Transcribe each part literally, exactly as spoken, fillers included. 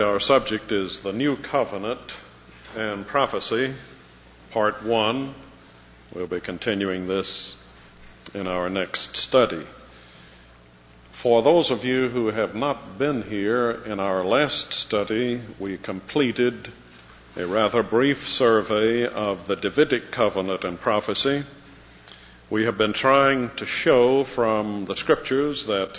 Our subject is the New Covenant and Prophecy, Part one. We'll be continuing this in our next study. For those of you who have not been here, in our last study we completed a rather brief survey of the Davidic Covenant and Prophecy. We have been trying to show from the Scriptures that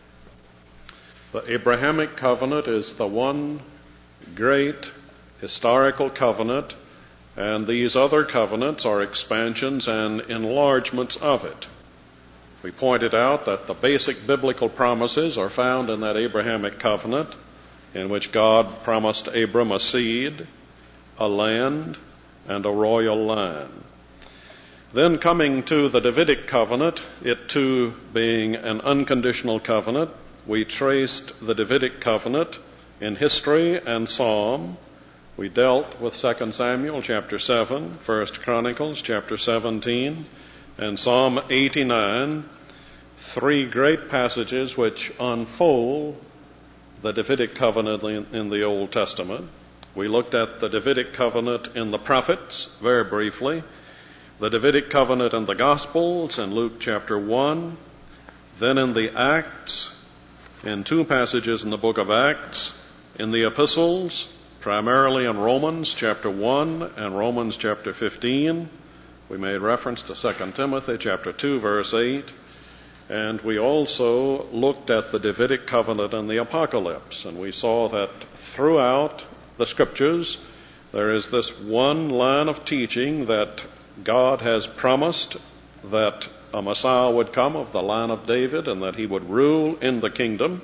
the Abrahamic covenant is the one great historical covenant, and these other covenants are expansions and enlargements of it. We pointed out that the basic biblical promises are found in that Abrahamic covenant, in which God promised Abram a seed, a land, and a royal line. Then coming to the Davidic covenant, it too being an unconditional covenant, we traced the Davidic covenant in history and psalm. We dealt with Second Samuel chapter seven, First Chronicles chapter seventeen, and Psalm eighty-nine, three great passages which unfold the Davidic covenant in the Old Testament. We looked at the Davidic covenant in the prophets very briefly, the Davidic covenant in the Gospels in Luke chapter one, then in the Acts, in two passages in the book of Acts, in the epistles, primarily in Romans chapter one and Romans chapter fifteen. We made reference to Second Timothy chapter two, verse eight. And we also looked at the Davidic covenant in the Apocalypse, and we saw that throughout the Scriptures there is this one line of teaching that God has promised that a Messiah would come of the line of David and that he would rule in the kingdom,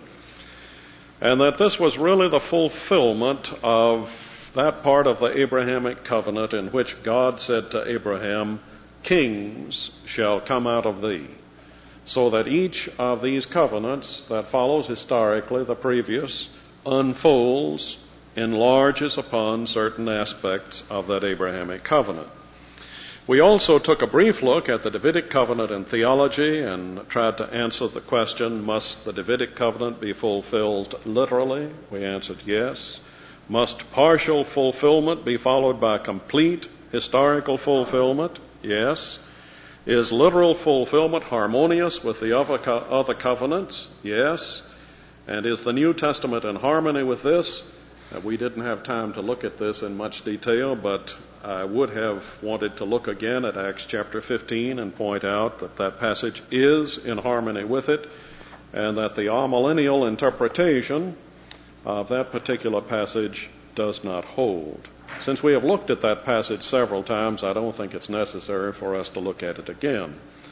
and that this was really the fulfillment of that part of the Abrahamic covenant in which God said to Abraham, "Kings shall come out of thee." So that each of these covenants that follows historically the previous unfolds, enlarges upon certain aspects of that Abrahamic covenant. We also took a brief look at the Davidic covenant in theology and tried to answer the question, must the Davidic covenant be fulfilled literally? We answered yes. Must partial fulfillment be followed by complete historical fulfillment? Yes. Is literal fulfillment harmonious with the other, co- other covenants? Yes. And is the New Testament in harmony with this? Uh, we didn't have time to look at this in much detail, but I would have wanted to look again at Acts chapter fifteen and point out that that passage is in harmony with it, and that the amillennial interpretation of that particular passage does not hold. Since we have looked at that passage several times, I don't think it's necessary for us to look at it again.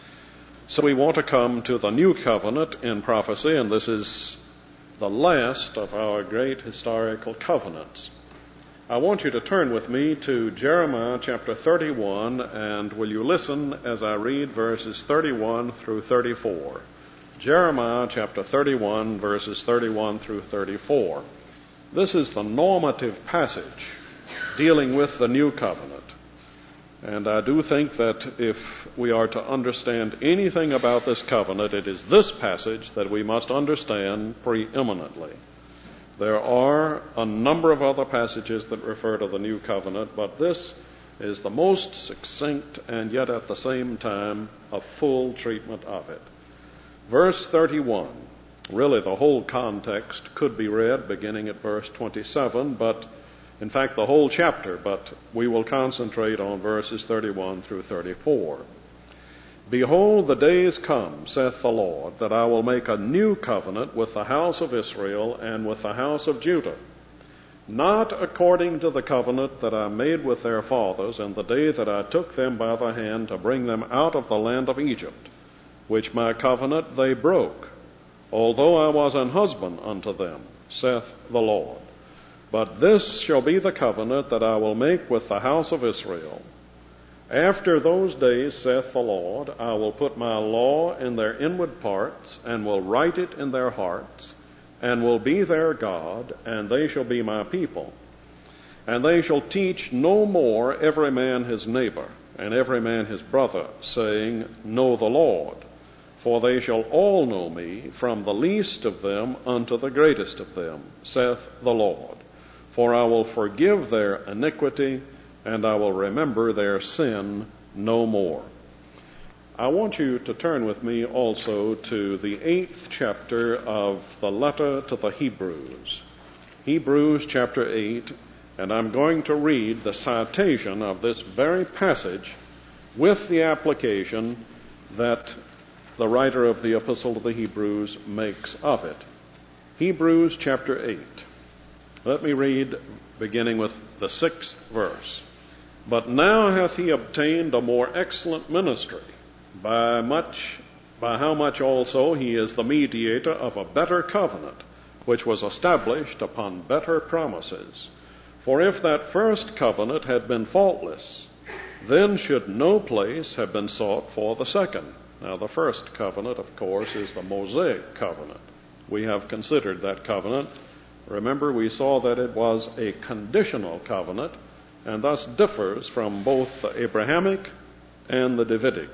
So we want to come to the New Covenant in prophecy, and this is the last of our great historical covenants. I want you to turn with me to Jeremiah chapter thirty-one, and will you listen as I read verses thirty-one through thirty-four. Jeremiah chapter thirty-one, verses thirty-one through thirty-four. This is the normative passage dealing with the New Covenant. And I do think that if we are to understand anything about this covenant, it is this passage that we must understand preeminently. There are a number of other passages that refer to the New Covenant, but this is the most succinct and yet at the same time a full treatment of it. Verse thirty-one. Really the whole context could be read beginning at verse twenty-seven, but in fact the whole chapter, but we will concentrate on verses thirty-one through thirty-four. Behold, the days come, saith the Lord, that I will make a new covenant with the house of Israel and with the house of Judah, not according to the covenant that I made with their fathers in the day that I took them by the hand to bring them out of the land of Egypt, which my covenant they broke, although I was an husband unto them, saith the Lord. But this shall be the covenant that I will make with the house of Israel. After those days, saith the Lord, I will put my law in their inward parts, and will write it in their hearts, and will be their God, and they shall be my people. And they shall teach no more every man his neighbor, and every man his brother, saying, Know the Lord. For they shall all know me, from the least of them unto the greatest of them, saith the Lord. For I will forgive their iniquity, and I will remember their sin no more. I want you to turn with me also to the eighth chapter of the letter to the Hebrews. Hebrews chapter eight, and I'm going to read the citation of this very passage with the application that the writer of the Epistle to the Hebrews makes of it. Hebrews chapter eight. Let me read, beginning with the sixth verse. But now hath he obtained a more excellent ministry, by much, by how much also he is the mediator of a better covenant, which was established upon better promises. For if that first covenant had been faultless, then should no place have been sought for the second. Now, the first covenant, of course, is the Mosaic covenant. We have considered that covenant. Remember, we saw that it was a conditional covenant, and thus differs from both the Abrahamic and the Davidic.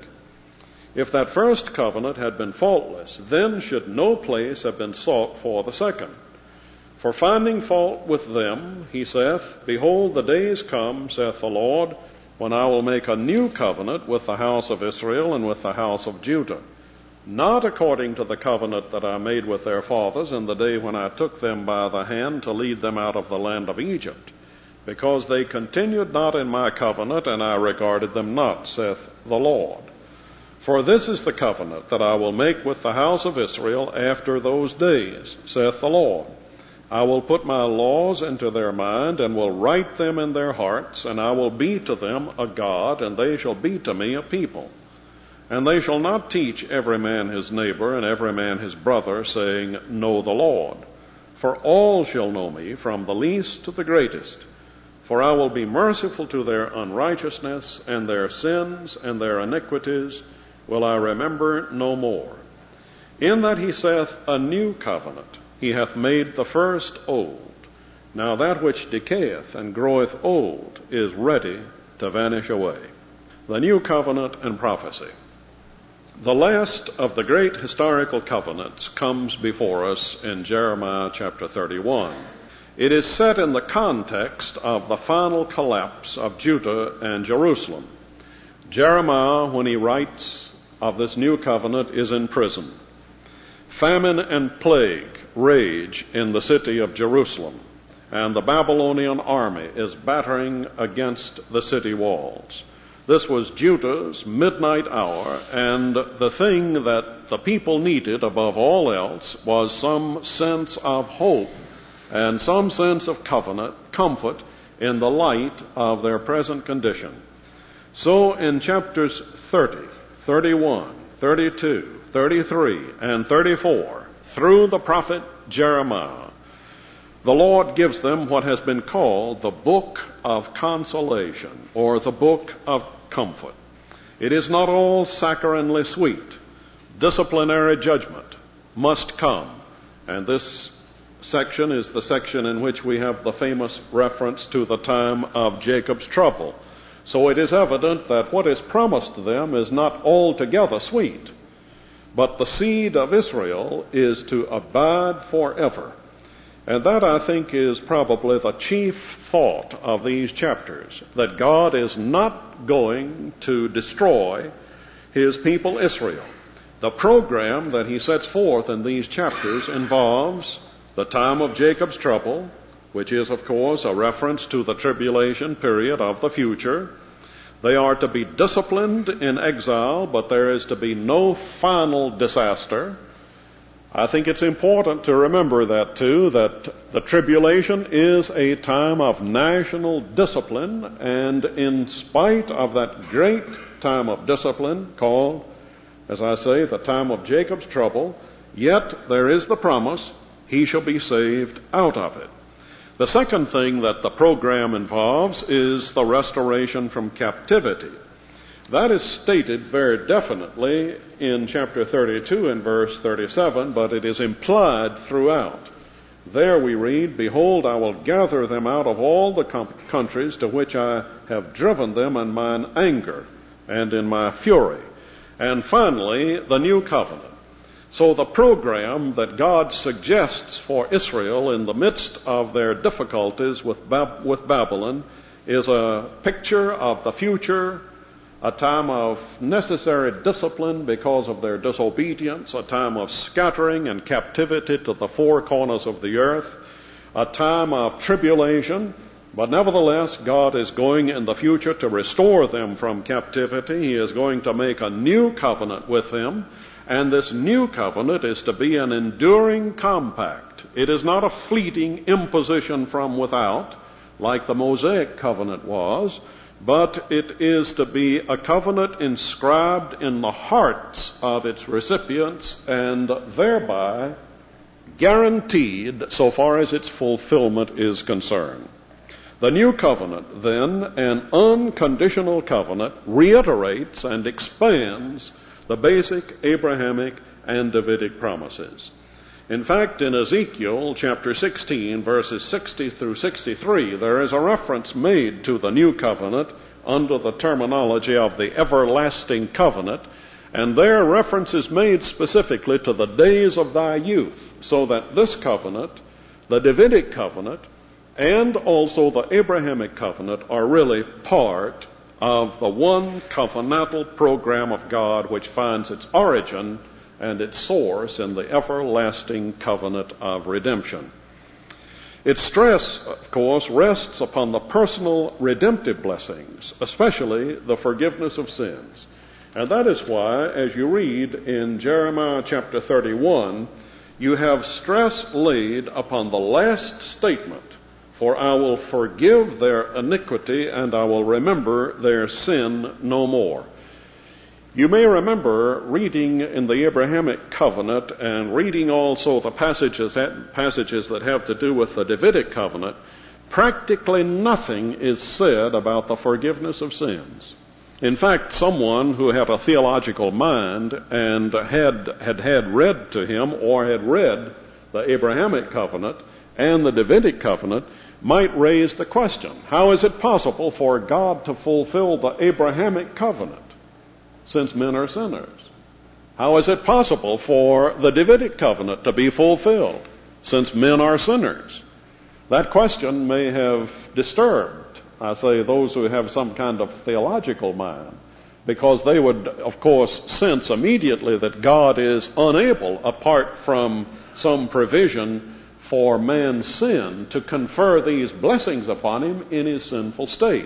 If that first covenant had been faultless, then should no place have been sought for the second. For finding fault with them, he saith, Behold, the days come, saith the Lord, when I will make a new covenant with the house of Israel and with the house of Judah, not according to the covenant that I made with their fathers in the day when I took them by the hand to lead them out of the land of Egypt, because they continued not in my covenant, and I regarded them not, saith the Lord. For this is the covenant that I will make with the house of Israel after those days, saith the Lord. I will put my laws into their mind, and will write them in their hearts, and I will be to them a God, and they shall be to me a people. And they shall not teach every man his neighbor, and every man his brother, saying, Know the Lord. For all shall know me, from the least to the greatest. For I will be merciful to their unrighteousness, and their sins and their iniquities will I remember no more. In that he saith, A new covenant, he hath made the first old. Now that which decayeth and groweth old is ready to vanish away. The new covenant and prophecy. The last of the great historical covenants comes before us in Jeremiah chapter thirty-one. It is set in the context of the final collapse of Judah and Jerusalem. Jeremiah, when he writes of this new covenant, is in prison. Famine and plague rage in the city of Jerusalem, and the Babylonian army is battering against the city walls. This was Judah's midnight hour, and the thing that the people needed above all else was some sense of hope and some sense of covenant, comfort in the light of their present condition. So in chapters thirty, thirty-one, thirty-two, thirty-three, and thirty-four, through the prophet Jeremiah, the Lord gives them what has been called the book of consolation, or the book of comfort. It is not all saccharinely sweet. Disciplinary judgment must come. And this section is the section in which we have the famous reference to the time of Jacob's trouble. So it is evident that what is promised to them is not altogether sweet, but the seed of Israel is to abide forever. And that, I think, is probably the chief thought of these chapters, that God is not going to destroy his people Israel. The program that he sets forth in these chapters involves the time of Jacob's trouble, which is, of course, a reference to the tribulation period of the future. They are to be disciplined in exile, but there is to be no final disaster. I think it's important to remember that, too, that the tribulation is a time of national discipline, and in spite of that great time of discipline called, as I say, the time of Jacob's trouble, yet there is the promise, he shall be saved out of it. The second thing that the program involves is the restoration from captivity. That is stated very definitely in chapter thirty-two and verse thirty-seven, but it is implied throughout. There we read, Behold, I will gather them out of all the com- countries to which I have driven them in mine anger and in my fury. And finally, the new covenant. So the program that God suggests for Israel in the midst of their difficulties with Bab- with Babylon is a picture of the future, a time of necessary discipline because of their disobedience, a time of scattering and captivity to the four corners of the earth, a time of tribulation, but nevertheless God is going in the future to restore them from captivity. He is going to make a new covenant with them, and this new covenant is to be an enduring compact. It is not a fleeting imposition from without, like the Mosaic covenant was, but it is to be a covenant inscribed in the hearts of its recipients and thereby guaranteed so far as its fulfillment is concerned. The new covenant, then, an unconditional covenant, reiterates and expands the basic Abrahamic and Davidic promises. In fact, in Ezekiel chapter sixteen, verses sixty through sixty-three, there is a reference made to the new covenant under the terminology of the everlasting covenant, and there reference is made specifically to the days of thy youth, so that this covenant, the Davidic covenant, and also the Abrahamic covenant are really part of the one covenantal program of God which finds its origin and its source in the everlasting covenant of redemption. Its stress, of course, rests upon the personal redemptive blessings, especially the forgiveness of sins. And that is why, as you read in Jeremiah chapter thirty-one, you have stress laid upon the last statement, for I will forgive their iniquity and I will remember their sin no more. You may remember reading in the Abrahamic covenant and reading also the passages, passages that have to do with the Davidic covenant, practically nothing is said about the forgiveness of sins. In fact, someone who had a theological mind and had had, had read to him or had read the Abrahamic covenant and the Davidic covenant might raise the question, how is it possible for God to fulfill the Abrahamic covenant since men are sinners? How is it possible for the Davidic covenant to be fulfilled since men are sinners? That question may have disturbed, I say, those who have some kind of theological mind, because they would, of course, sense immediately that God is unable, apart from some provision for man's sin, to confer these blessings upon him in his sinful state.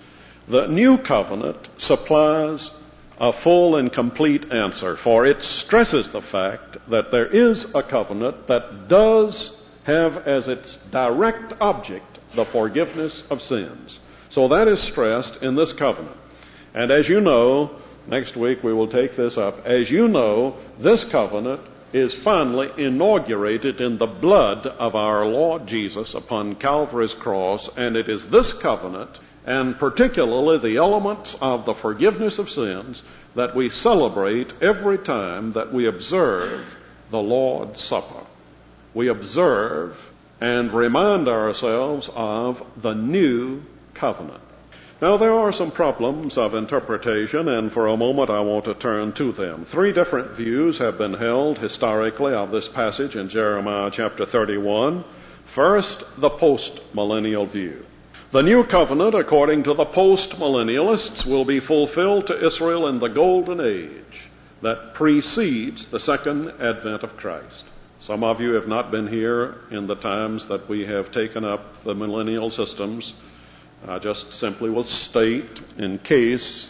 The new covenant supplies a full and complete answer, for it stresses the fact that there is a covenant that does have as its direct object the forgiveness of sins. So that is stressed in this covenant. And as you know, next week we will take this up, as you know, this covenant is finally inaugurated in the blood of our Lord Jesus upon Calvary's cross, and it is this covenant, and particularly the elements of the forgiveness of sins, that we celebrate every time that we observe the Lord's Supper. We observe and remind ourselves of the new covenant. Now, there are some problems of interpretation, and for a moment I want to turn to them. Three different views have been held historically of this passage in Jeremiah chapter thirty-one. First, the post-millennial view. The new covenant, according to the post-millennialists, will be fulfilled to Israel in the golden age that precedes the second advent of Christ. Some of you have not been here in the times that we have taken up the millennial systems. I just simply will state, in case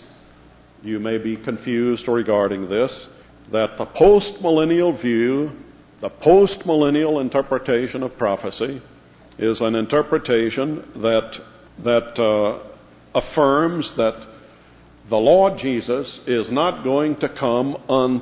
you may be confused regarding this, that the post-millennial view, the post-millennial interpretation of prophecy, is an interpretation that that uh, affirms that the Lord Jesus is not going to come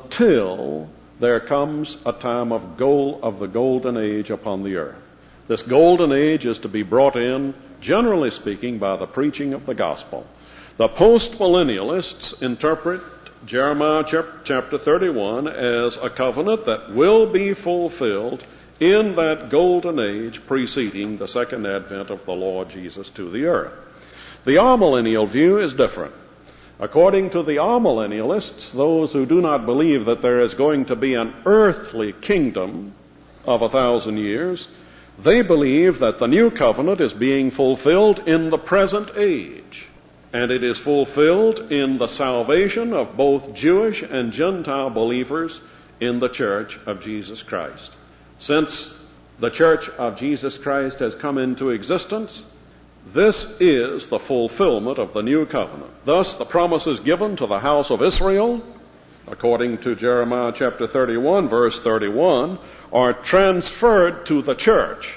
until there comes a time of gold of the golden age upon the earth. This golden age is to be brought in, generally speaking, by the preaching of the gospel. The post-millennialists interpret Jeremiah chapter thirty-one as a covenant that will be fulfilled in that golden age preceding the second advent of the Lord Jesus to the earth. The amillennial view is different. According to the amillennialists, those who do not believe that there is going to be an earthly kingdom of a thousand years, they believe that the new covenant is being fulfilled in the present age, and it is fulfilled in the salvation of both Jewish and Gentile believers in the Church of Jesus Christ. Since the Church of Jesus Christ has come into existence, this is the fulfillment of the new covenant. Thus, the promises given to the house of Israel, according to Jeremiah chapter thirty-one, verse thirty-one, are transferred to the church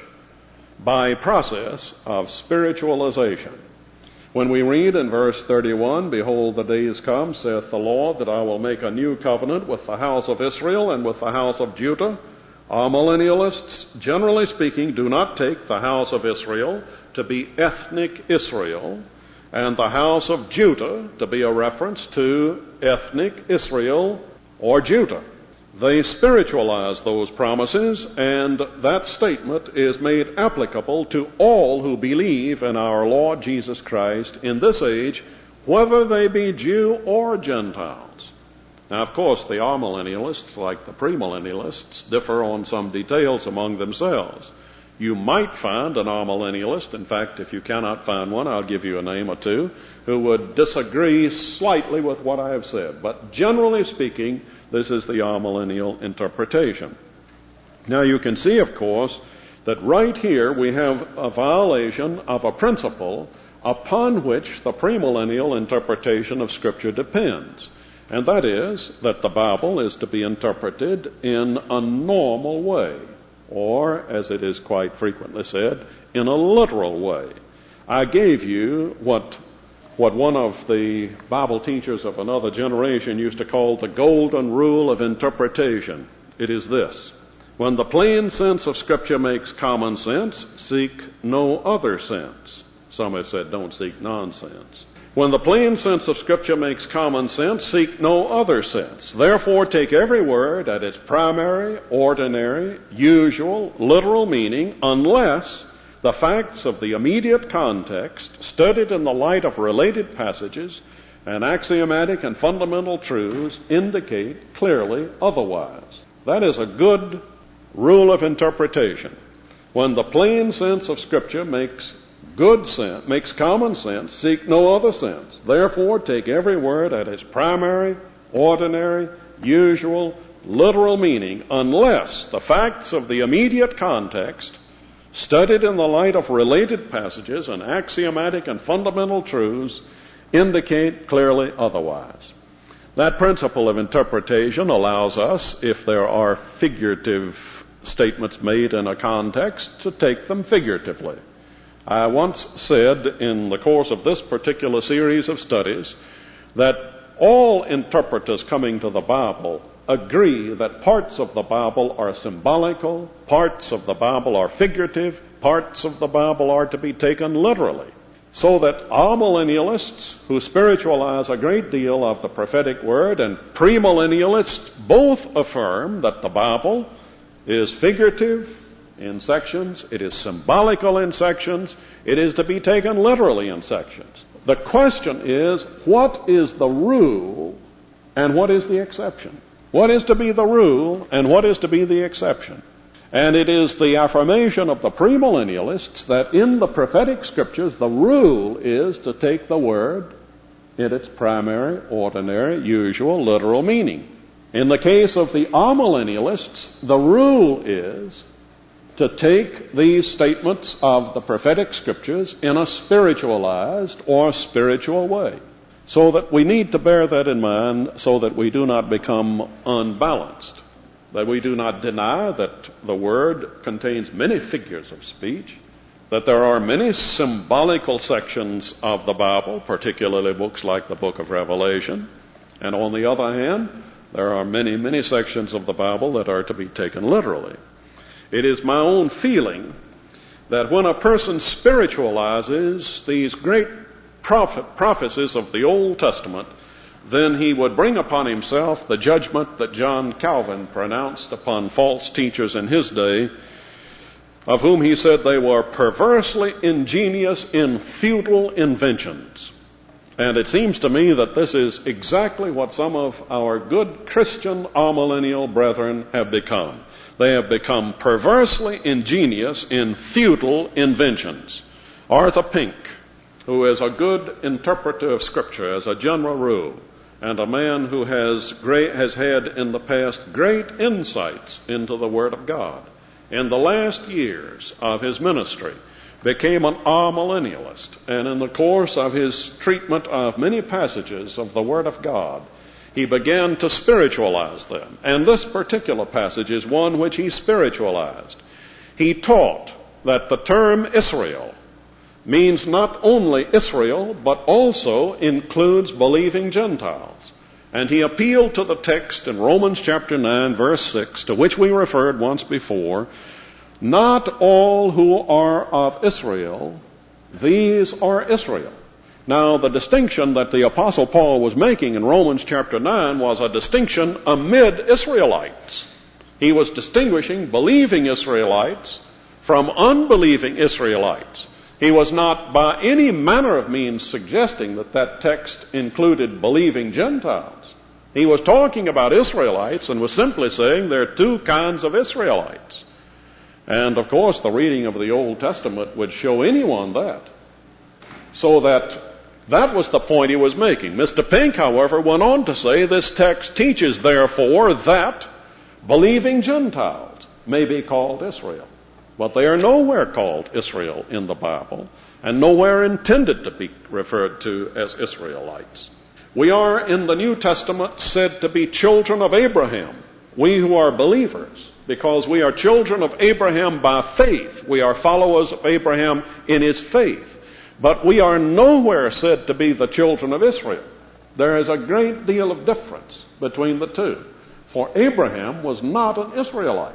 by process of spiritualization. When we read in verse thirty-one, "Behold, the days come, saith the Lord, that I will make a new covenant with the house of Israel and with the house of Judah," amillennialists, generally speaking, do not take the house of Israel to be ethnic Israel, and the house of Judah to be a reference to ethnic Israel or Judah. They spiritualize those promises, and that statement is made applicable to all who believe in our Lord Jesus Christ in this age, whether they be Jew or Gentiles. Now, of course, the amillennialists, like the premillennialists, differ on some details among themselves. You might find an amillennialist, in fact, if you cannot find one, I'll give you a name or two, who would disagree slightly with what I have said. But generally speaking, this is the amillennial interpretation. Now, you can see, of course, that right here we have a violation of a principle upon which the premillennial interpretation of Scripture depends. And that is that the Bible is to be interpreted in a normal way, or, as it is quite frequently said, in a literal way. I gave you what what one of the Bible teachers of another generation used to call the golden rule of interpretation. It is this: when the plain sense of Scripture makes common sense, seek no other sense. Some have said, don't seek nonsense. When the plain sense of Scripture makes common sense, seek no other sense. Therefore, take every word at its primary, ordinary, usual, literal meaning, unless the facts of the immediate context, studied in the light of related passages and axiomatic and fundamental truths, indicate clearly otherwise. That is a good rule of interpretation. When the plain sense of Scripture makes good sense, makes common sense, seek no other sense. Therefore, take every word at its primary, ordinary, usual, literal meaning, unless the facts of the immediate context, studied in the light of related passages and axiomatic and fundamental truths, indicate clearly otherwise. That principle of interpretation allows us, if there are figurative statements made in a context, to take them figuratively. I once said in the course of this particular series of studies that all interpreters coming to the Bible agree that parts of the Bible are symbolical, parts of the Bible are figurative, parts of the Bible are to be taken literally. So that amillennialists who spiritualize a great deal of the prophetic word and premillennialists both affirm that the Bible is figurative in sections, it is symbolical in sections, it is to be taken literally in sections. The question is, what is the rule and what is the exception? What is to be the rule and what is to be the exception? And it is the affirmation of the premillennialists that in the prophetic scriptures the rule is to take the word in its primary, ordinary, usual, literal meaning. In the case of the amillennialists, the rule is to take these statements of the prophetic scriptures in a spiritualized or spiritual way. So that we need to bear that in mind so that we do not become unbalanced, that we do not deny that the Word contains many figures of speech, that there are many symbolical sections of the Bible, particularly books like the book of Revelation, and on the other hand, there are many, many sections of the Bible that are to be taken literally. It is my own feeling that when a person spiritualizes these great prophet, prophecies of the Old Testament, then he would bring upon himself the judgment that John Calvin pronounced upon false teachers in his day, of whom he said they were perversely ingenious in futile inventions. And it seems to me that this is exactly what some of our good Christian amillennial brethren have become. They have become perversely ingenious in futile inventions. Arthur Pink, who is a good interpreter of Scripture as a general rule, and a man who has great, has had in the past great insights into the Word of God, in the last years of his ministry, became an amillennialist, and in the course of his treatment of many passages of the Word of God, he began to spiritualize them. And this particular passage is one which he spiritualized. He taught that the term Israel means not only Israel, but also includes believing Gentiles. And he appealed to the text in Romans chapter nine, verse six, to which we referred once before. Not all who are of Israel, these are Israel. Now, the distinction that the Apostle Paul was making in Romans chapter nine was a distinction amid Israelites. He was distinguishing believing Israelites from unbelieving Israelites. He was not by any manner of means suggesting that that text included believing Gentiles. He was talking about Israelites and was simply saying there are two kinds of Israelites. And, of course, the reading of the Old Testament would show anyone that. So that that was the point he was making. Mister Pink, however, went on to say this text teaches, therefore, that believing Gentiles may be called Israel. But they are nowhere called Israel in the Bible, and nowhere intended to be referred to as Israelites. We are, in the New Testament, said to be children of Abraham, we who are believers. Because we are children of Abraham by faith. We are followers of Abraham in his faith. But we are nowhere said to be the children of Israel. There is a great deal of difference between the two. For Abraham was not an Israelite.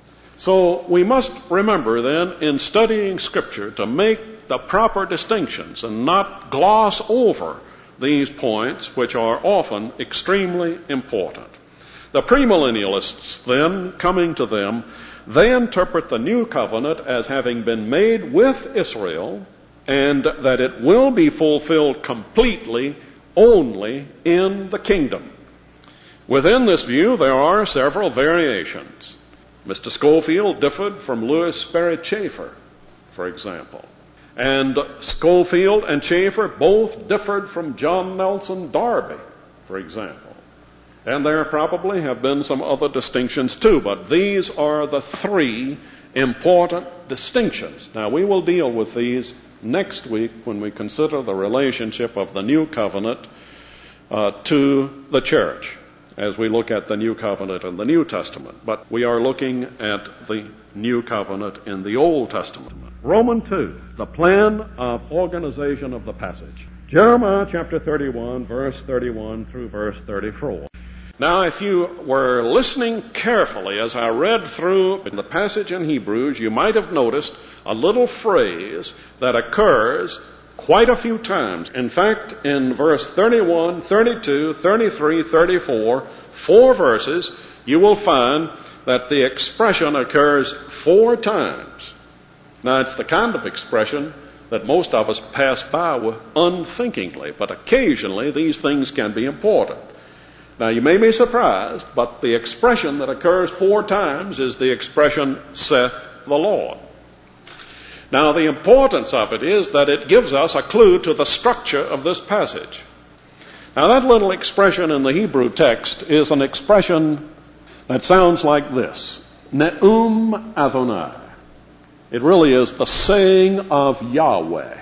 So we must remember then in studying Scripture to make the proper distinctions and not gloss over these points, which are often extremely important. The premillennialists, then, coming to them, they interpret the new covenant as having been made with Israel, and that it will be fulfilled completely only in the kingdom. Within this view, there are several variations. Mister Scofield differed from Louis Sperry Chafer, for example. And Scofield and Chafer both differed from John Nelson Darby, for example. And there probably have been some other distinctions too, but these are the three important distinctions. Now, we will deal with these next week when we consider the relationship of the New Covenant uh, to the church, as we look at the New Covenant in the New Testament. But we are looking at the New Covenant in the Old Testament. Romans two, the plan of organization of the passage. Jeremiah chapter thirty-one, verse thirty-one through verse thirty-four. Now, if you were listening carefully as I read through the passage in Hebrews, you might have noticed a little phrase that occurs quite a few times. In fact, in verse thirty-one, thirty-two, thirty-three, thirty-four, four verses, you will find that the expression occurs four times. Now, it's the kind of expression that most of us pass by with unthinkingly, but occasionally these things can be important. Now, you may be surprised, but the expression that occurs four times is the expression, saith the Lord. Now, the importance of it is that it gives us a clue to the structure of this passage. Now, that little expression in the Hebrew text is an expression that sounds like this: Ne'um Adonai. It really is the saying of Yahweh.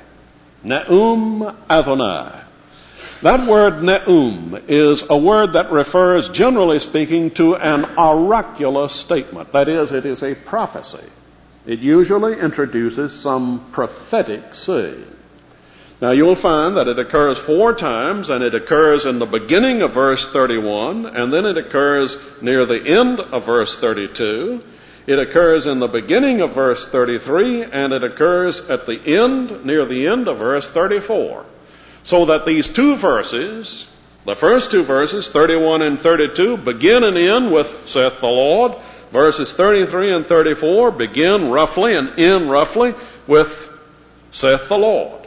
Ne'um Adonai. That word ne'um is a word that refers, generally speaking, to an oracular statement. That is, it is a prophecy. It usually introduces some prophetic saying. Now, you'll find that it occurs four times, and it occurs in the beginning of verse thirty-one, and then it occurs near the end of verse thirty-two. It occurs in the beginning of verse thirty-three, and it occurs at the end, near the end of verse thirty-four. So that these two verses, the first two verses, thirty-one and thirty-two, begin and end with, saith the Lord. Verses thirty-three and thirty-four begin roughly and end roughly with, saith the Lord.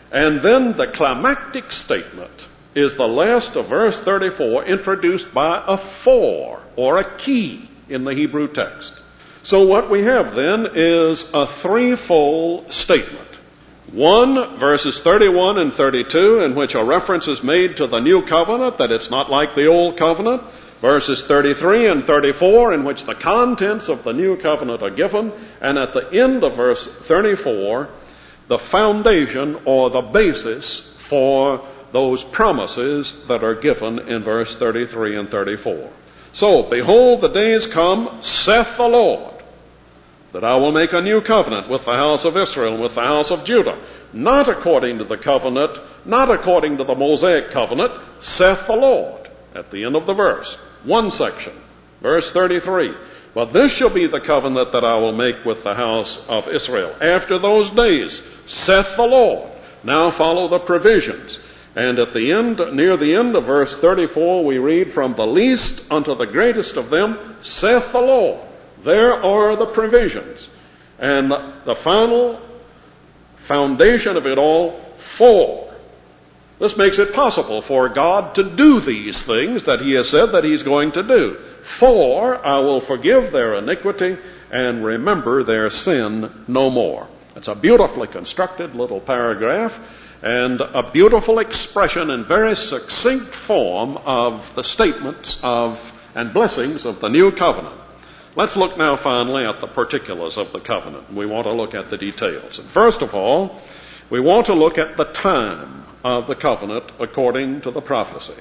And then the climactic statement is the last of verse thirty-four, introduced by a for, or a key in the Hebrew text. So what we have then is a threefold statement. One, verses thirty-one and thirty-two, in which a reference is made to the new covenant, that it's not like the old covenant. Verses thirty-three and thirty-four, in which the contents of the new covenant are given. And at the end of verse thirty-four, the foundation or the basis for those promises that are given in verse thirty-three and thirty-four. So, behold, the days come, saith the Lord, that I will make a new covenant with the house of Israel and with the house of Judah, not according to the covenant, not according to the Mosaic covenant, saith the Lord, at the end of the verse. One section, verse thirty-three. But this shall be the covenant that I will make with the house of Israel. After those days, saith the Lord. Now follow the provisions. And at the end, near the end of verse thirty-four, we read, from the least unto the greatest of them, saith the Lord. There are the provisions. And the final foundation of it all, for. This makes it possible for God to do these things that He has said that He's going to do. For I will forgive their iniquity and remember their sin no more. It's a beautifully constructed little paragraph and a beautiful expression in very succinct form of the statements of and blessings of the new covenant. Let's look now finally at the particulars of the covenant. We want to look at the details. And first of all, we want to look at the time of the covenant according to the prophecy.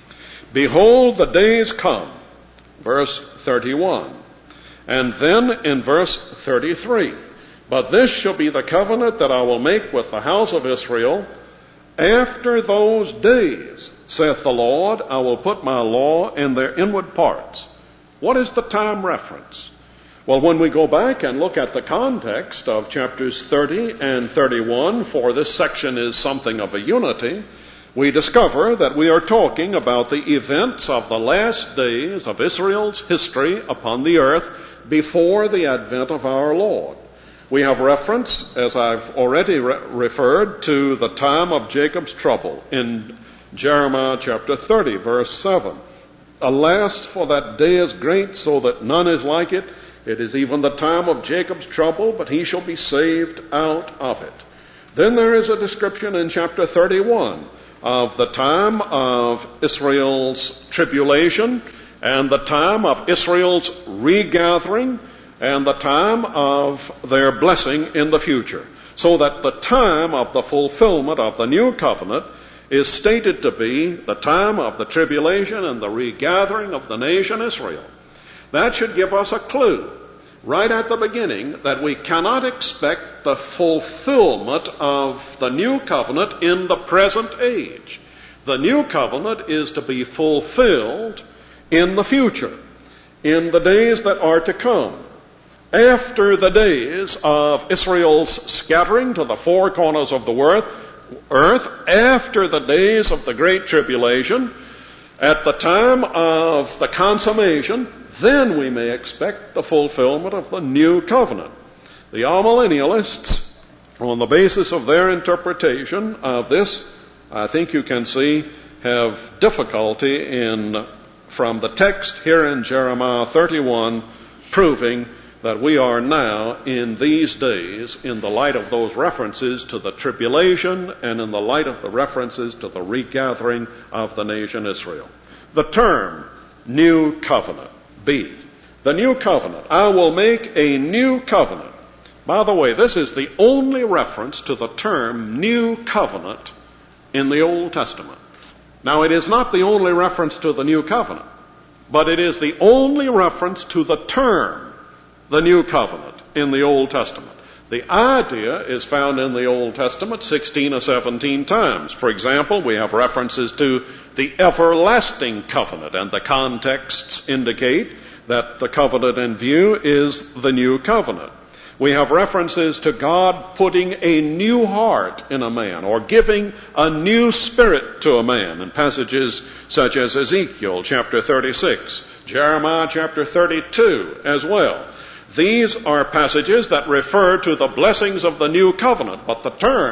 Behold, the days come, verse thirty-one. And then in verse thirty-three, but this shall be the covenant that I will make with the house of Israel. After those days, saith the Lord, I will put my law in their inward parts. What is the time reference? Well, when we go back and look at the context of chapters thirty and thirty-one, for this section is something of a unity, we discover that we are talking about the events of the last days of Israel's history upon the earth before the advent of our Lord. We have reference, as I've already re- referred, to the time of Jacob's trouble in Jeremiah chapter thirty, verse seven. Alas, for that day is great, so that none is like it. It is even the time of Jacob's trouble, but he shall be saved out of it. Then there is a description in chapter thirty-one of the time of Israel's tribulation and the time of Israel's regathering and the time of their blessing in the future. So that the time of the fulfillment of the new covenant is stated to be the time of the tribulation and the regathering of the nation Israel. That should give us a clue right at the beginning that we cannot expect the fulfillment of the new covenant in the present age. The new covenant is to be fulfilled in the future, in the days that are to come. After the days of Israel's scattering to the four corners of the earth, earth, after the days of the great tribulation, at the time of the consummation, then we may expect the fulfillment of the new covenant. The amillennialists, on the basis of their interpretation of this, I think you can see, have difficulty in, from the text here in Jeremiah thirty-one, proving that we are now in these days in the light of those references to the tribulation and in the light of the references to the regathering of the nation Israel. The term new covenant, B. The new covenant. I will make a new covenant. By the way, this is the only reference to the term new covenant in the Old Testament. Now, it is not the only reference to the new covenant, but it is the only reference to the term the new covenant in the Old Testament. The idea is found in the Old Testament sixteen or seventeen times. For example, we have references to the everlasting covenant, and the contexts indicate that the covenant in view is the new covenant. We have references to God putting a new heart in a man, or giving a new spirit to a man, in passages such as Ezekiel chapter thirty-six, Jeremiah chapter thirty-two as well. These are passages that refer to the blessings of the new covenant, but the term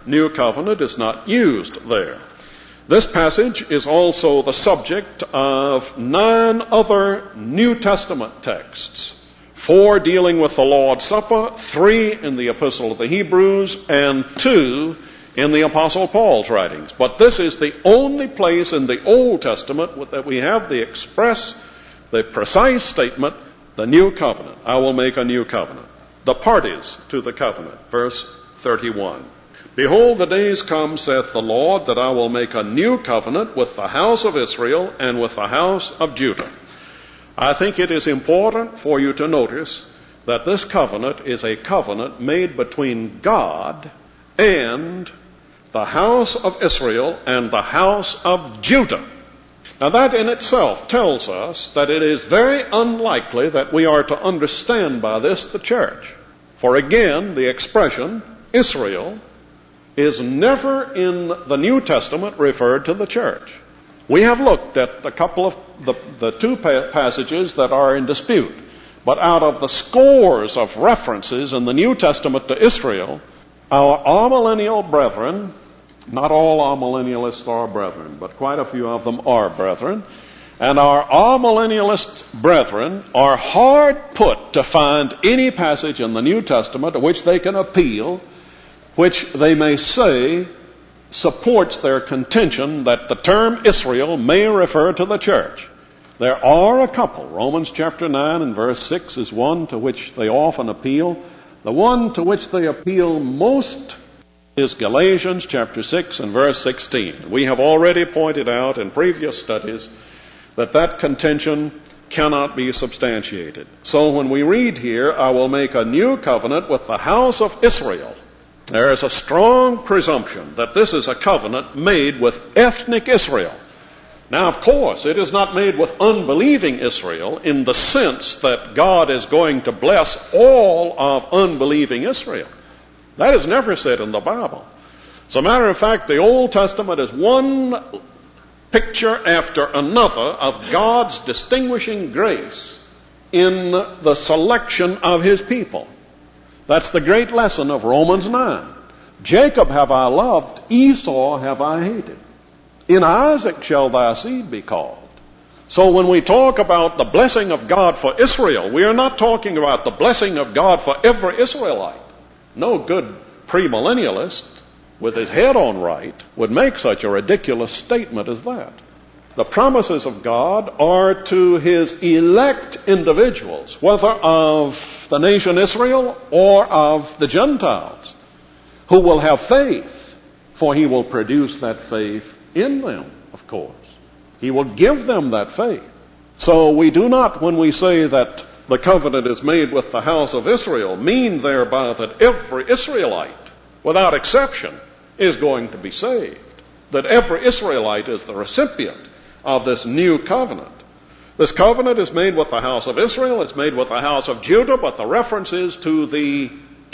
New Covenant is not used there. This passage is also the subject of nine other New Testament texts. Four dealing with the Lord's Supper, three in the Epistle of the Hebrews, and two in the Apostle Paul's writings. But this is the only place in the Old Testament that we have the express, the precise statement, the new covenant. I will make a new covenant. The parties to the covenant. Verse thirty-one. Behold, the days come, saith the Lord, that I will make a new covenant with the house of Israel and with the house of Judah. I think it is important for you to notice that this covenant is a covenant made between God and the house of Israel and the house of Judah. Now that in itself tells us that it is very unlikely that we are to understand by this the church. For again, the expression Israel is never in the New Testament referred to the church. We have looked at a couple of the, the two pa- passages that are in dispute. But out of the scores of references in the New Testament to Israel, our amillennial brethren, not all amillennialists are brethren, but quite a few of them are brethren, and our amillennialist brethren are hard put to find any passage in the New Testament to which they can appeal, which they may say supports their contention that the term Israel may refer to the church. There are a couple. Romans chapter nine and verse six is one to which they often appeal. The one to which they appeal most is Galatians chapter six and verse sixteen. We have already pointed out in previous studies that that contention cannot be substantiated. So when we read here, I will make a new covenant with the house of Israel, there is a strong presumption that this is a covenant made with ethnic Israel. Now, of course, it is not made with unbelieving Israel in the sense that God is going to bless all of unbelieving Israel. That is never said in the Bible. As a matter of fact, the Old Testament is one picture after another of God's distinguishing grace in the selection of His people. That's the great lesson of Romans nine. Jacob have I loved, Esau have I hated. In Isaac shall thy seed be called. So when we talk about the blessing of God for Israel, we are not talking about the blessing of God for every Israelite. No good premillennialist with his head on right would make such a ridiculous statement as that. The promises of God are to His elect individuals, whether of the nation Israel or of the Gentiles, who will have faith, for He will produce that faith in them, of course. He will give them that faith. So we do not, when we say that the covenant is made with the house of Israel, mean thereby that every Israelite, without exception, is going to be saved. That every Israelite is the recipient of this new covenant. This covenant is made with the house of Israel, it's made with the house of Judah, but the reference is to the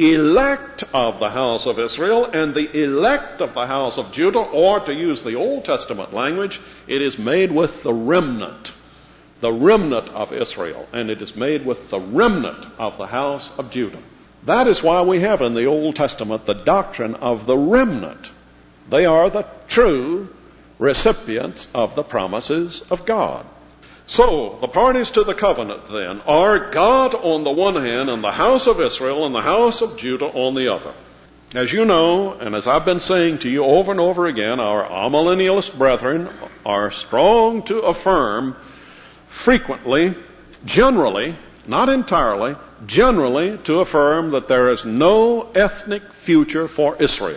elect of the house of Israel and the elect of the house of Judah, or to use the Old Testament language, it is made with the remnant, the remnant of Israel, and it is made with the remnant of the house of Judah. That is why we have in the Old Testament the doctrine of the remnant. They are the true recipients of the promises of God. So, the parties to the covenant then are God on the one hand and the house of Israel and the house of Judah on the other. As you know, and as I've been saying to you over and over again, our amillennialist brethren are strong to affirm frequently, generally, not entirely, generally to affirm that there is no ethnic future for Israel.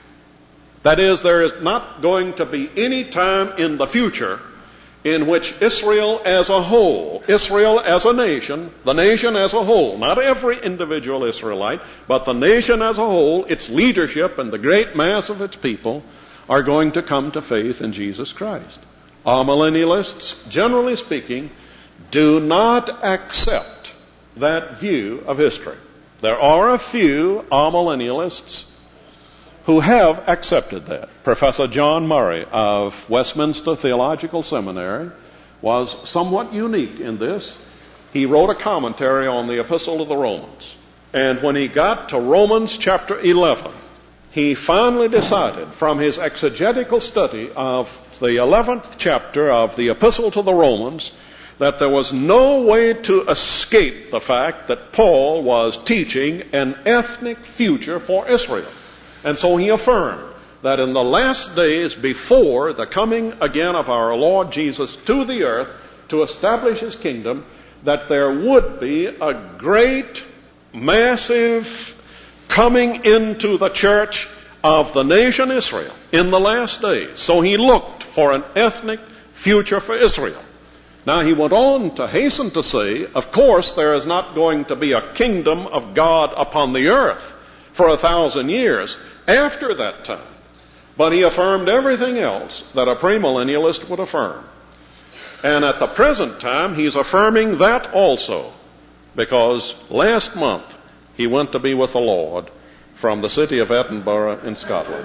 That is, there is not going to be any time in the future in which Israel as a whole, Israel as a nation, the nation as a whole, not every individual Israelite, but the nation as a whole, its leadership and the great mass of its people are going to come to faith in Jesus Christ. Amillennialists, generally speaking, do not accept that view of history. There are a few amillennialists who have accepted that. Professor John Murray of Westminster Theological Seminary was somewhat unique in this. He wrote a commentary on the Epistle to the Romans. And when he got to Romans chapter eleven, he finally decided from his exegetical study of the eleventh chapter of the Epistle to the Romans that there was no way to escape the fact that Paul was teaching an ethnic future for Israel. And so he affirmed that in the last days before the coming again of our Lord Jesus to the earth to establish his kingdom, that there would be a great, massive coming into the church of the nation Israel in the last days. So he looked for an ethnic future for Israel. Now he went on to hasten to say, of course there is not going to be a kingdom of God upon the earth for a thousand years after that time. But he affirmed everything else that a premillennialist would affirm. And at the present time, he's affirming that also, because last month he went to be with the Lord from the city of Edinburgh in Scotland.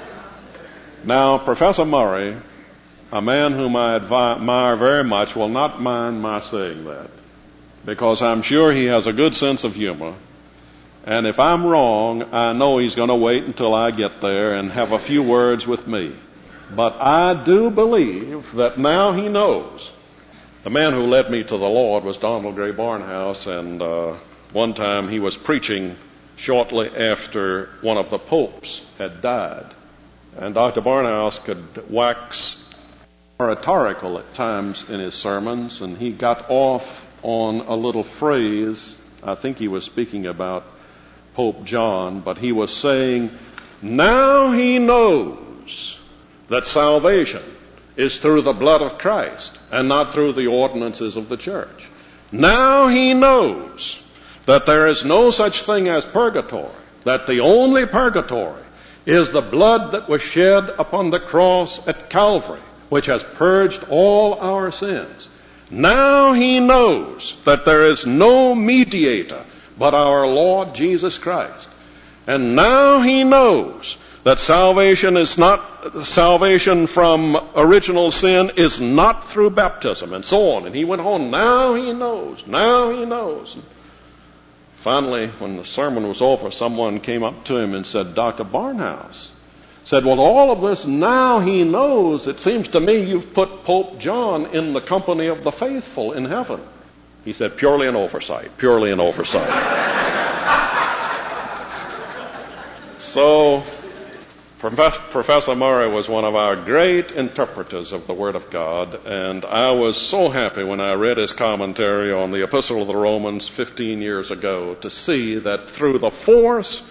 Now, Professor Murray, a man whom I admire very much, will not mind my saying that, because I'm sure he has a good sense of humor. And if I'm wrong, I know he's going to wait until I get there and have a few words with me. But I do believe that now he knows. The man who led me to the Lord was Donald Grey Barnhouse, and uh, one time he was preaching shortly after one of the popes had died. And Doctor Barnhouse could wax oratorical at times in his sermons, and he got off on a little phrase. I think he was speaking about Pope John, but he was saying, now he knows that salvation is through the blood of Christ and not through the ordinances of the church. Now he knows that there is no such thing as purgatory, that the only purgatory is the blood that was shed upon the cross at Calvary, which has purged all our sins. Now he knows that there is no mediator but our Lord Jesus Christ. And now he knows that salvation is not, salvation from original sin is not through baptism, and so on. And he went on, now he knows, now he knows. And finally, when the sermon was over, someone came up to him and said, Doctor Barnhouse, said, well, all of this now he knows, it seems to me you've put Pope John in the company of the faithful in heaven. He said, purely an oversight, purely an oversight. So, Professor Murray was one of our great interpreters of the Word of God, and I was so happy when I read his commentary on the Epistle of the Romans fifteen years ago to see that through the force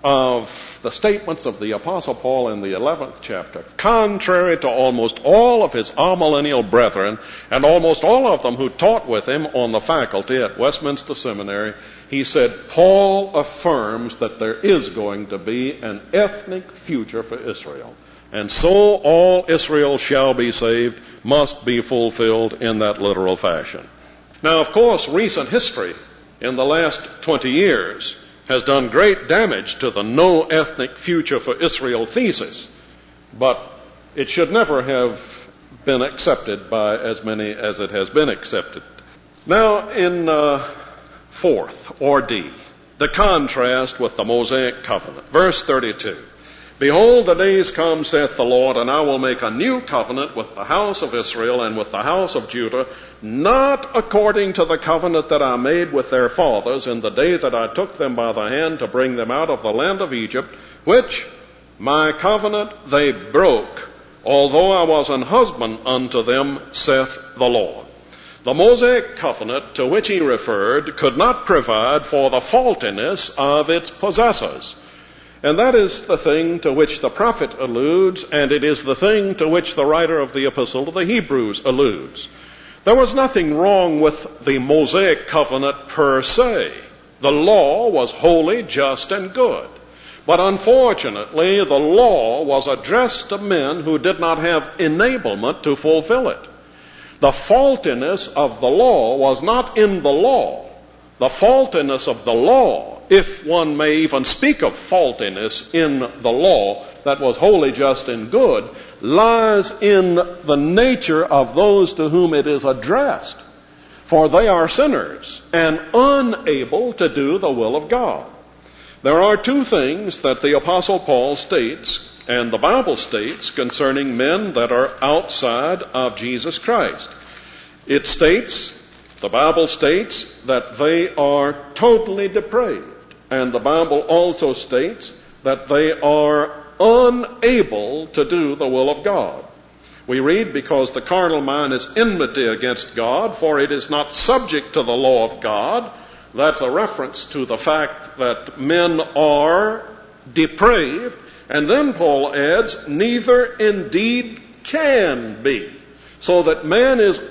of the statements of the Apostle Paul in the eleventh chapter, contrary to almost all of his amillennial brethren and almost all of them who taught with him on the faculty at Westminster Seminary, he said, Paul affirms that there is going to be an ethnic future for Israel. And so all Israel shall be saved must be fulfilled in that literal fashion. Now, of course, recent history in the last twenty years has done great damage to the no ethnic future for Israel thesis, but it should never have been accepted by as many as it has been accepted. Now, in uh, fourth, or D, the contrast with the Mosaic covenant. Verse thirty-two, behold, the days come, saith the Lord, and I will make a new covenant with the house of Israel and with the house of Judah, not according to the covenant that I made with their fathers in the day that I took them by the hand to bring them out of the land of Egypt, which my covenant they broke, although I was an husband unto them, saith the Lord. The Mosaic covenant to which he referred could not provide for the faultiness of its possessors. And that is the thing to which the prophet alludes, and it is the thing to which the writer of the Epistle to the Hebrews alludes. There was nothing wrong with the Mosaic covenant per se. The law was holy, just, and good. But unfortunately, the law was addressed to men who did not have enablement to fulfill it. The faultiness of the law was not in the law. The faultiness of the law, if one may even speak of faultiness in the law that was holy, just, and good, lies in the nature of those to whom it is addressed. For they are sinners and unable to do the will of God. There are two things that the Apostle Paul states and the Bible states concerning men that are outside of Jesus Christ. It states, the Bible states, that they are totally depraved. And the Bible also states that they are unable to do the will of God. We read, because the carnal mind is enmity against God, for it is not subject to the law of God. That's a reference to the fact that men are depraved. And then Paul adds, neither indeed can be. So that man is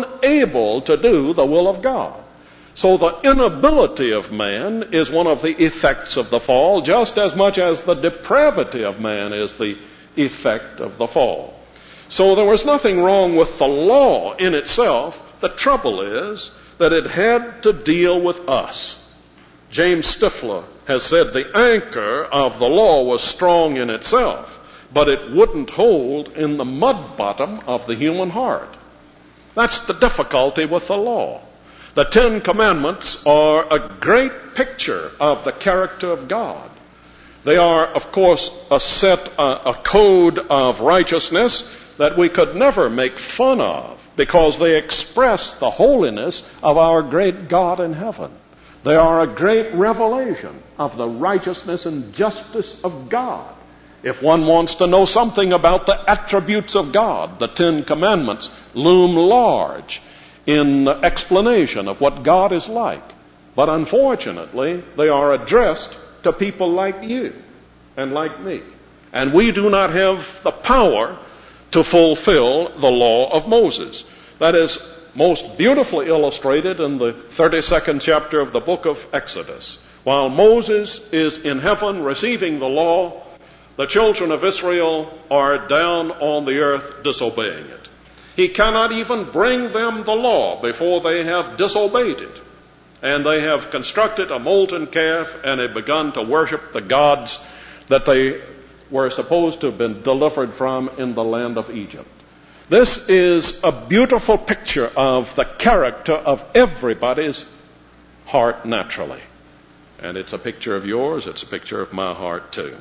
unable to do the will of God. So the inability of man is one of the effects of the fall, just as much as the depravity of man is the effect of the fall. So there was nothing wrong with the law in itself. The trouble is that it had to deal with us. James Stifler has said the anchor of the law was strong in itself, but it wouldn't hold in the mud bottom of the human heart. That's the difficulty with the law. The Ten Commandments are a great picture of the character of God. They are, of course, a set, a, a code of righteousness that we could never make fun of, because they express the holiness of our great God in heaven. They are a great revelation of the righteousness and justice of God. If one wants to know something about the attributes of God, the Ten Commandments loom large in explanation of what God is like. But unfortunately, they are addressed to people like you and like me. And we do not have the power to fulfill the law of Moses. That is most beautifully illustrated in the thirty-second chapter of the book of Exodus. While Moses is in heaven receiving the law, the children of Israel are down on the earth disobeying it. He cannot even bring them the law before they have disobeyed it. And they have constructed a molten calf and have begun to worship the gods that they were supposed to have been delivered from in the land of Egypt. This is a beautiful picture of the character of everybody's heart naturally. And it's a picture of yours, it's a picture of my heart too.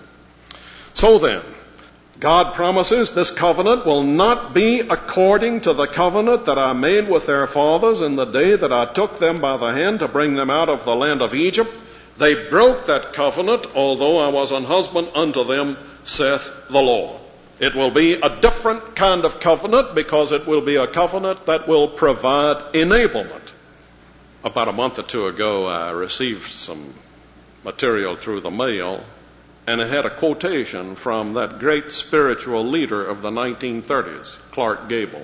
So then, God promises this covenant will not be according to the covenant that I made with their fathers in the day that I took them by the hand to bring them out of the land of Egypt. They broke that covenant, although I was an husband unto them, saith the Lord. It will be a different kind of covenant, because it will be a covenant that will provide enablement. About a month or two ago, I received some material through the mail, and it had a quotation from that great spiritual leader of the nineteen thirties, Clark Gable.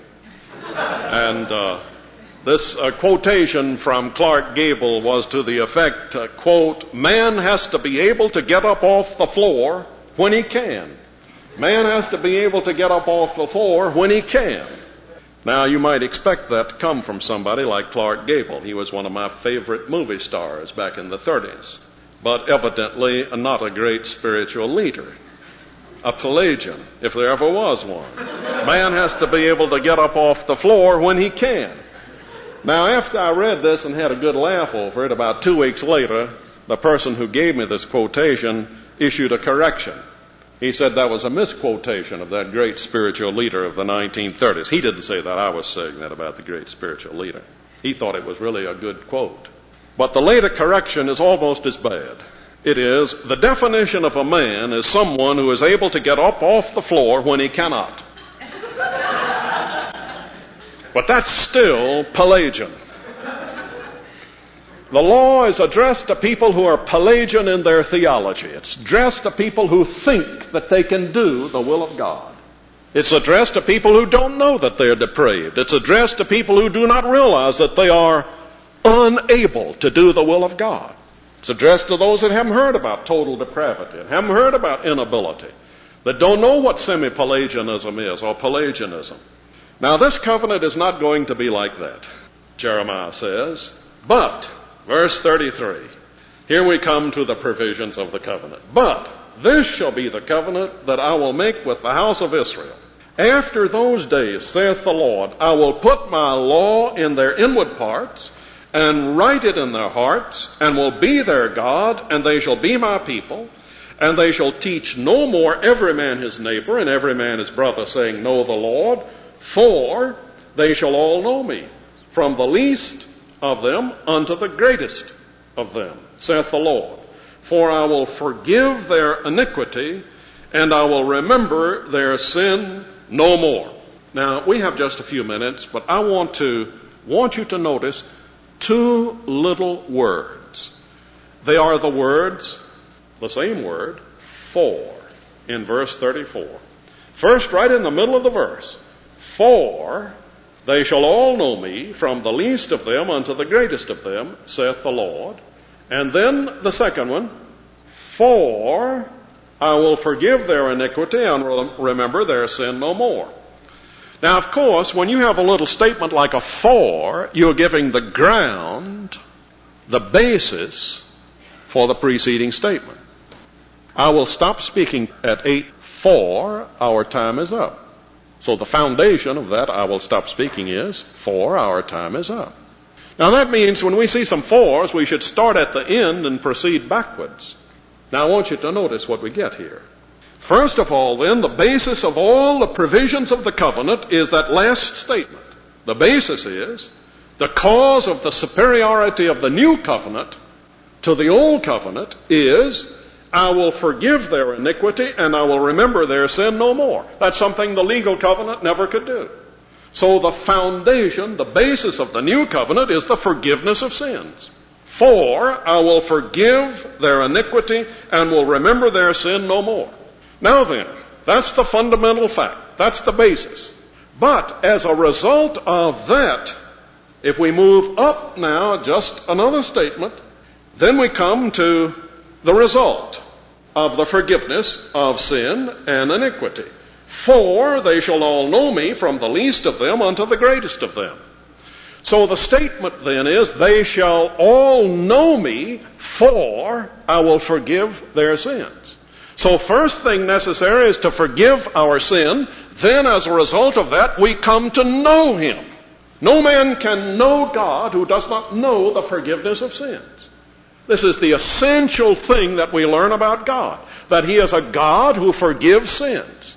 And uh, this uh, quotation from Clark Gable was to the effect, uh, quote, man has to be able to get up off the floor when he can. Man has to be able to get up off the floor when he can. Now, you might expect that to come from somebody like Clark Gable. He was one of my favorite movie stars back in the thirties. But evidently not a great spiritual leader. A Pelagian, if there ever was one. Man has to be able to get up off the floor when he can. Now, after I read this and had a good laugh over it, about two weeks later, the person who gave me this quotation issued a correction. He said that was a misquotation of that great spiritual leader of the nineteen thirties. He didn't say that. I was saying that about the great spiritual leader. He thought it was really a good quote. But the later correction is almost as bad. It is, the definition of a man is someone who is able to get up off the floor when he cannot. But that's still Pelagian. The law is addressed to people who are Pelagian in their theology. It's addressed to people who think that they can do the will of God. It's addressed to people who don't know that they're depraved. It's addressed to people who do not realize that they are unable to do the will of God. It's addressed to those that haven't heard about total depravity and haven't heard about inability, that don't know what semi-Pelagianism is or Pelagianism. Now, this covenant is not going to be like that, Jeremiah says. But, verse thirty-three, here we come to the provisions of the covenant. But this shall be the covenant that I will make with the house of Israel. After those days, saith the Lord, I will put my law in their inward parts, and write it in their hearts, and will be their God, and they shall be my people. And they shall teach no more every man his neighbor and every man his brother, saying, Know the Lord, for they shall all know me, from the least of them unto the greatest of them, saith the Lord. For I will forgive their iniquity, and I will remember their sin no more. Now, we have just a few minutes, but I want to want you to notice two little words. They are the words, the same word, for, in verse thirty-four. First, right in the middle of the verse, for they shall all know me, from the least of them unto the greatest of them, saith the Lord. And then the second one, for I will forgive their iniquity and remember their sin no more. Now, of course, when you have a little statement like a for, you're giving the ground, the basis for the preceding statement. I will stop speaking at eight, for our time is up. So the foundation of that I will stop speaking is, for our time is up. Now that means when we see some fors, we should start at the end and proceed backwards. Now I want you to notice what we get here. First of all, then, the basis of all the provisions of the covenant is that last statement. The basis is the cause of the superiority of the new covenant to the old covenant is, I will forgive their iniquity and I will remember their sin no more. That's something the legal covenant never could do. So the foundation, the basis of the new covenant is the forgiveness of sins. For I will forgive their iniquity and will remember their sin no more. Now then, that's the fundamental fact. That's the basis. But as a result of that, if we move up now, just another statement, then we come to the result of the forgiveness of sin and iniquity. For they shall all know me, from the least of them unto the greatest of them. So the statement then is, they shall all know me, for I will forgive their sins. So first thing necessary is to forgive our sin. Then as a result of that, we come to know Him. No man can know God who does not know the forgiveness of sins. This is the essential thing that we learn about God, that He is a God who forgives sins.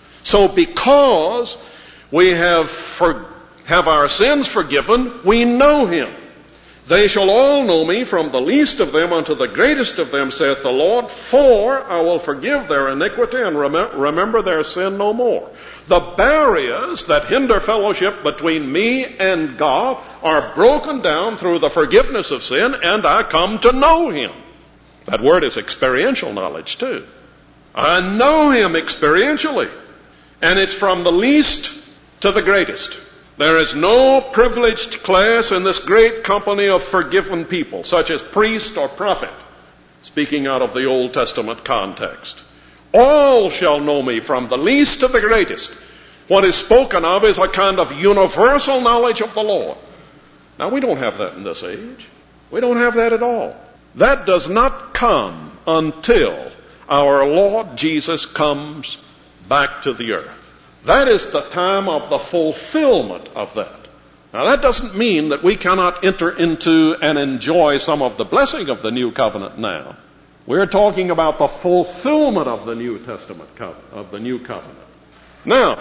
So because we have for, have our sins forgiven, we know Him. They shall all know me, from the least of them unto the greatest of them, saith the Lord, for I will forgive their iniquity and rem- remember their sin no more. The barriers that hinder fellowship between me and God are broken down through the forgiveness of sin, and I come to know Him. That word is experiential knowledge too. I know Him experientially. And it's from the least to the greatest. There is no privileged class in this great company of forgiven people, such as priest or prophet, speaking out of the Old Testament context. All shall know me, from the least to the greatest. What is spoken of is a kind of universal knowledge of the Lord. Now, we don't have that in this age. We don't have that at all. That does not come until our Lord Jesus comes back to the earth. That is the time of the fulfillment of that. Now, that doesn't mean that we cannot enter into and enjoy some of the blessing of the new covenant now. We're talking about the fulfillment of the New Testament covenant, of the new covenant. Now,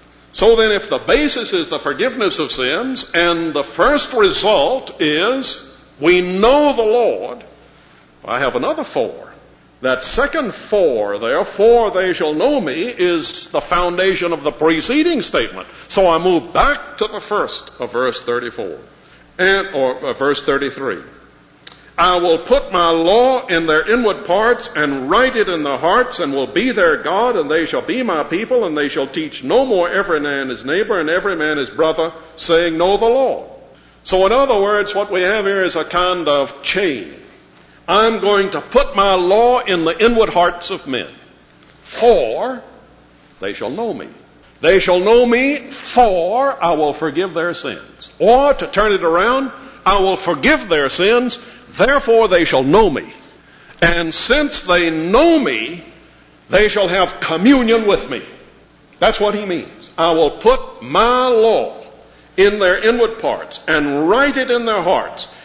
so then if the basis is the forgiveness of sins, and the first result is we know the Lord, I have another for. That second for, therefore they shall know me, is the foundation of the preceding statement. So I move back to the first of verse thirty-four, and or uh, verse thirty-three. I will put my law in their inward parts and write it in their hearts, and will be their God, and they shall be my people, and they shall teach no more every man his neighbor and every man his brother, saying, Know the Lord. So in other words, what we have here is a kind of chain. I'm going to put my law in the inward hearts of men, for they shall know me. They shall know me, for I will forgive their sins. Or, to turn it around, I will forgive their sins, therefore they shall know me. And since they know me, they shall have communion with me. That's what he means. I will put my law in their inward parts and write it in their hearts.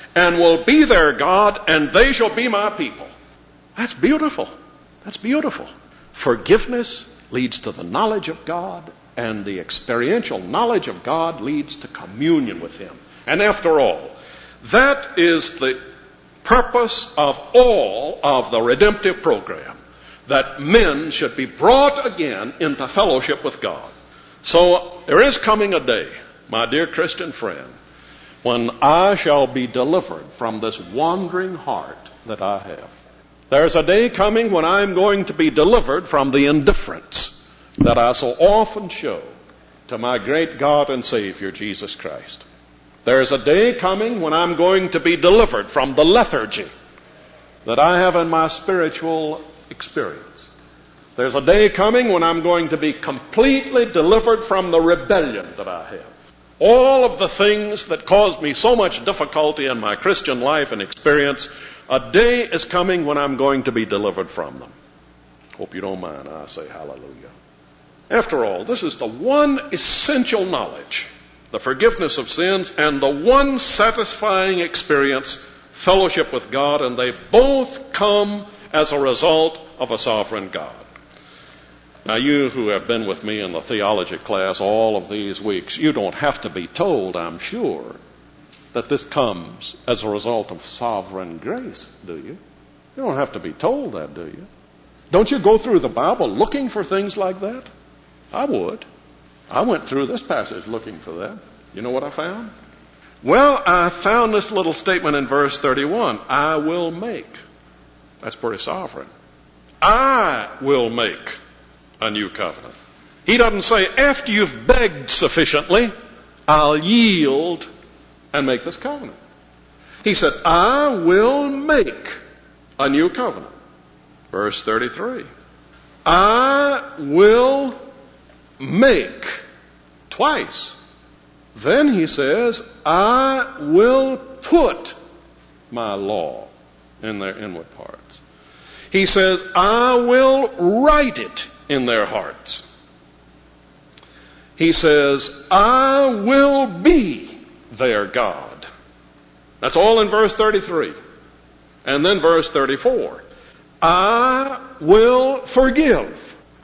and will be their God, and they shall be my people. That's beautiful. That's beautiful. Forgiveness leads to the knowledge of God, and the experiential knowledge of God leads to communion with Him. And after all, that is the purpose of all of the redemptive program, that men should be brought again into fellowship with God. So there is coming a day, my dear Christian friend, when I shall be delivered from this wandering heart that I have. There's a day coming when I'm going to be delivered from the indifference that I so often show to my great God and Savior, Jesus Christ. There's a day coming when I'm going to be delivered from the lethargy that I have in my spiritual experience. There's a day coming when I'm going to be completely delivered from the rebellion that I have. All of the things that caused me so much difficulty in my Christian life and experience, a day is coming when I'm going to be delivered from them. Hope you don't mind. I say hallelujah. After all, this is the one essential knowledge, the forgiveness of sins, and the one satisfying experience, fellowship with God, and they both come as a result of a sovereign God. Now, you who have been with me in the theology class all of these weeks, you don't have to be told, I'm sure, that this comes as a result of sovereign grace, do you? You don't have to be told that, do you? Don't you go through the Bible looking for things like that? I would. I went through this passage looking for that. You know what I found? Well, I found this little statement in verse thirty-one. I will make. That's pretty sovereign. I will make a new covenant. He doesn't say, after you've begged sufficiently, I'll yield and make this covenant. He said, I will make a new covenant. Verse thirty-three. I will make. Twice. Then he says, I will put my law in their inward parts. He says, I will write it in their hearts. He says, I will be their God. That's all in verse thirty-three. And then verse thirty-four. I will forgive.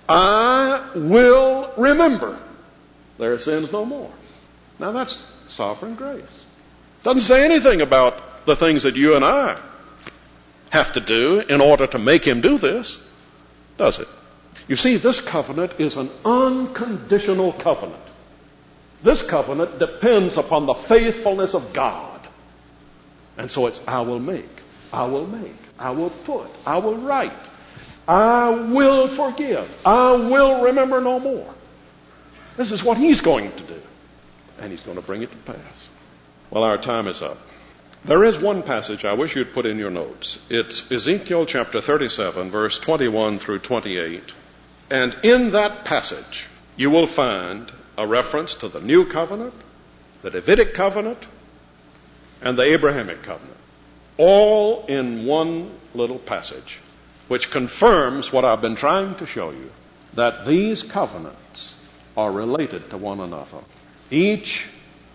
I will remember their sins no more. Now that's sovereign grace. Doesn't say anything about the things that you and I have to do in order to make Him do this, does it? You see, this covenant is an unconditional covenant. This covenant depends upon the faithfulness of God. And so it's, I will make, I will make, I will put, I will write, I will forgive, I will remember no more. This is what He's going to do. And He's going to bring it to pass. Well, our time is up. There is one passage I wish you'd put in your notes. It's Ezekiel chapter thirty-seven, verse twenty-one through twenty-eight. And in that passage, you will find a reference to the New Covenant, the Davidic Covenant, and the Abrahamic Covenant. All in one little passage, which confirms what I've been trying to show you, that these covenants are related to one another, each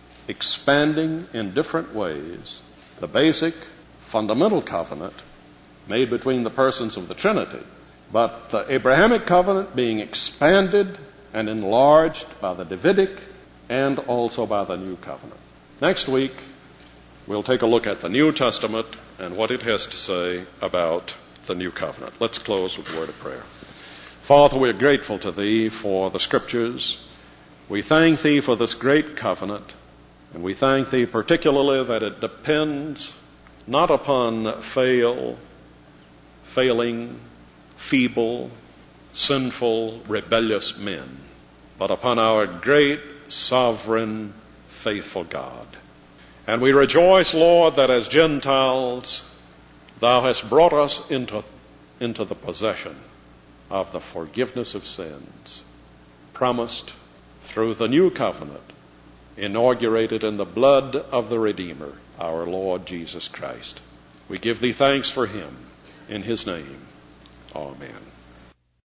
expanding in different ways the basic, fundamental covenant made between the persons of the Trinity, but the Abrahamic covenant being expanded and enlarged by the Davidic and also by the New Covenant. Next week, we'll take a look at the New Testament and what it has to say about the New Covenant. Let's close with a word of prayer. Father, we're grateful to Thee for the Scriptures. We thank Thee for this great covenant, and we thank Thee particularly that it depends not upon fail, failing, feeble, sinful, rebellious men, but upon our great, sovereign, faithful God. And we rejoice, Lord, that as Gentiles, Thou hast brought us into, into the possession of the forgiveness of sins, promised through the new covenant, inaugurated in the blood of the Redeemer, our Lord Jesus Christ. We give Thee thanks for Him. In His name, amen.